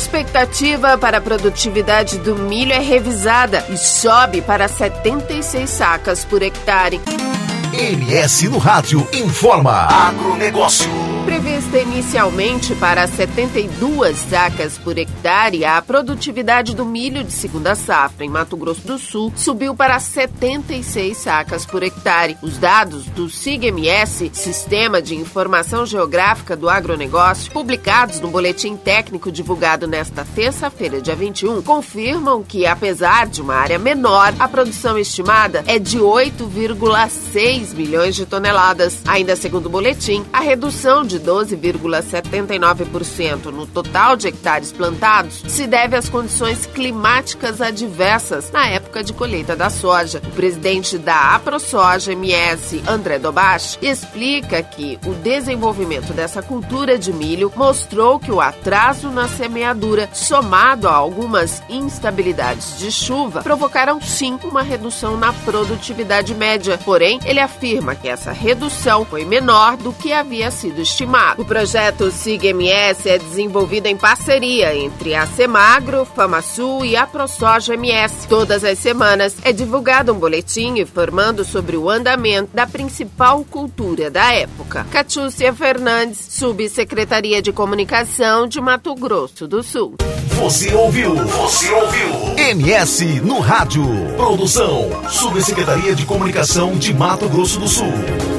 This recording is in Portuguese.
Expectativa para a produtividade do milho é revisada e sobe para 76 sacas por hectare. MS no Rádio informa Agronegócio. Prevista inicialmente para 72 sacas por hectare, a produtividade do milho de segunda safra em Mato Grosso do Sul subiu para 76 sacas por hectare. Os dados do SIG-MS, Sistema de Informação Geográfica do Agronegócio, publicados no boletim técnico divulgado nesta terça-feira, dia 21, confirmam que, apesar de uma área menor, a produção estimada é de 8,6 milhões de toneladas. Ainda segundo o boletim, a redução de 12,79% no total de hectares plantados se deve às condições climáticas adversas na época de colheita da soja. O presidente da AproSoja MS, André Dobache, explica que o desenvolvimento dessa cultura de milho mostrou que o atraso na semeadura, somado a algumas instabilidades de chuva, provocaram sim uma redução na produtividade média. Porém, ele afirma que essa redução foi menor do que havia sido estimado. O projeto SIG-MS é desenvolvido em parceria entre a Semagro, FamaSul e a AproSoja MS. Todas as semanas é divulgado um boletim informando sobre o andamento da principal cultura da época. Catiúcia Fernandes, Subsecretaria de Comunicação de Mato Grosso do Sul. Você ouviu MS no Rádio. Produção, Subsecretaria de Comunicação de Mato Grosso do Sul.